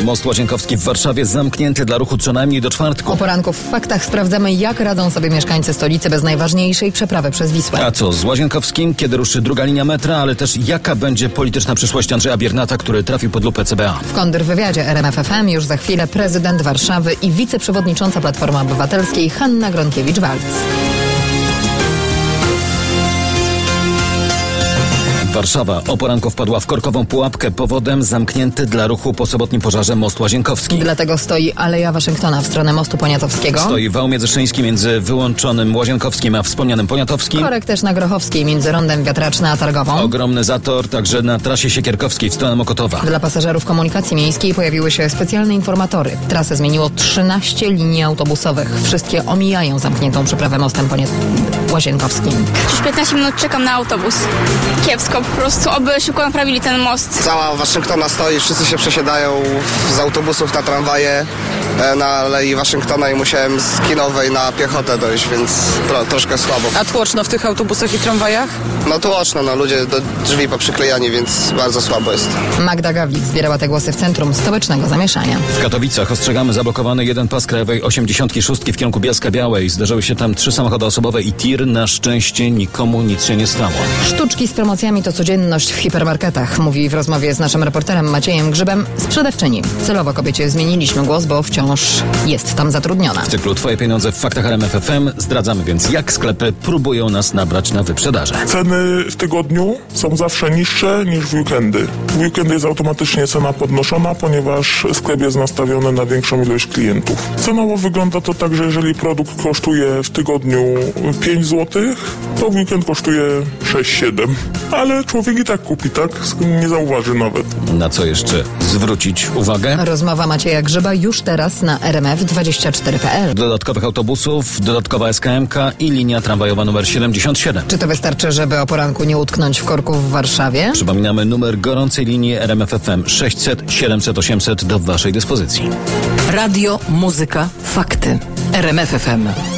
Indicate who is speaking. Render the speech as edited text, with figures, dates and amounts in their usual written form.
Speaker 1: Most Łazienkowski w Warszawie zamknięty dla ruchu co najmniej do czwartku.
Speaker 2: O poranku w faktach sprawdzamy, jak radzą sobie mieszkańcy stolicy bez najważniejszej przeprawy przez Wisłę.
Speaker 1: A co z Łazienkowskim? Kiedy ruszy druga linia metra, ale też jaka będzie polityczna przyszłość Andrzeja Biernata, który trafił pod lupę CBA?
Speaker 2: W kontrwywiadzie RMF FM już za chwilę prezydent Warszawy i wiceprzewodnicząca Platformy Obywatelskiej Hanna Gronkiewicz-Waltz.
Speaker 1: Warszawa o poranku wpadła w korkową pułapkę. Powodem zamknięty dla ruchu po sobotnim pożarze most Łazienkowski.
Speaker 2: Dlatego stoi Aleja Waszyngtona w stronę mostu Poniatowskiego.
Speaker 1: Stoi wał międzyszyński między wyłączonym Łazienkowskim a wspomnianym Poniatowskim.
Speaker 2: Korek też na Grochowskiej między rondem Wiatraczna a Targową.
Speaker 1: Ogromny zator także na trasie Siekierkowskiej w stronę Mokotowa.
Speaker 2: Dla pasażerów komunikacji miejskiej pojawiły się specjalne informatory. Trasę zmieniło 13 linii autobusowych. Wszystkie omijają zamkniętą przeprawę mostem Łazienkowskim.
Speaker 3: Już 15 minut czekam na autobus. Kiepsko po prostu, oby szybko naprawili ten most.
Speaker 4: Cała Waszyngtona stoi, wszyscy się przesiadają z autobusów na tramwaje na Alei Waszyngtona i musiałem z Kinowej na piechotę dojść, więc troszkę słabo.
Speaker 5: A tłoczno w tych autobusach i tramwajach?
Speaker 4: No tłoczno, ludzie do drzwi poprzyklejani, więc bardzo słabo jest.
Speaker 2: Magda Gawlik zbierała te głosy w centrum stołecznego zamieszania.
Speaker 1: W Katowicach ostrzegamy zablokowany jeden pas krajowej 86 w kierunku Bielska-Białej. Zdarzyły się tam 3 samochody osobowe i tir. Na szczęście nikomu nic się nie stało.
Speaker 2: Sztuczki z promocjami to codzienność w hipermarketach, mówi w rozmowie z naszym reporterem Maciejem Grzybem sprzedawczyni. Celowo kobiecie zmieniliśmy głos, bo wciąż jest tam zatrudniona.
Speaker 1: W cyklu Twoje pieniądze w faktach RMF FM zdradzamy więc, jak sklepy próbują nas nabrać na wyprzedaże.
Speaker 6: Ceny w tygodniu są zawsze niższe niż w weekendy. W weekendy jest automatycznie cena podnoszona, ponieważ sklep jest nastawiony na większą ilość klientów. Cenowo wygląda to tak, że jeżeli produkt kosztuje w tygodniu 5 zł, to w weekend kosztuje 6-7. Ale człowiek i tak kupi, tak? Nie zauważy nawet.
Speaker 1: Na co jeszcze zwrócić uwagę?
Speaker 2: Rozmowa Macieja Grzyba już teraz na rmf24.pl.
Speaker 1: Dodatkowych autobusów, dodatkowa SKM-ka i linia tramwajowa numer 77.
Speaker 2: Czy to wystarczy, żeby o poranku nie utknąć w korku w Warszawie?
Speaker 1: Przypominamy numer gorącej linii RMF FM 600 700 800 do Waszej dyspozycji.
Speaker 5: Radio, muzyka, fakty. RMF FM.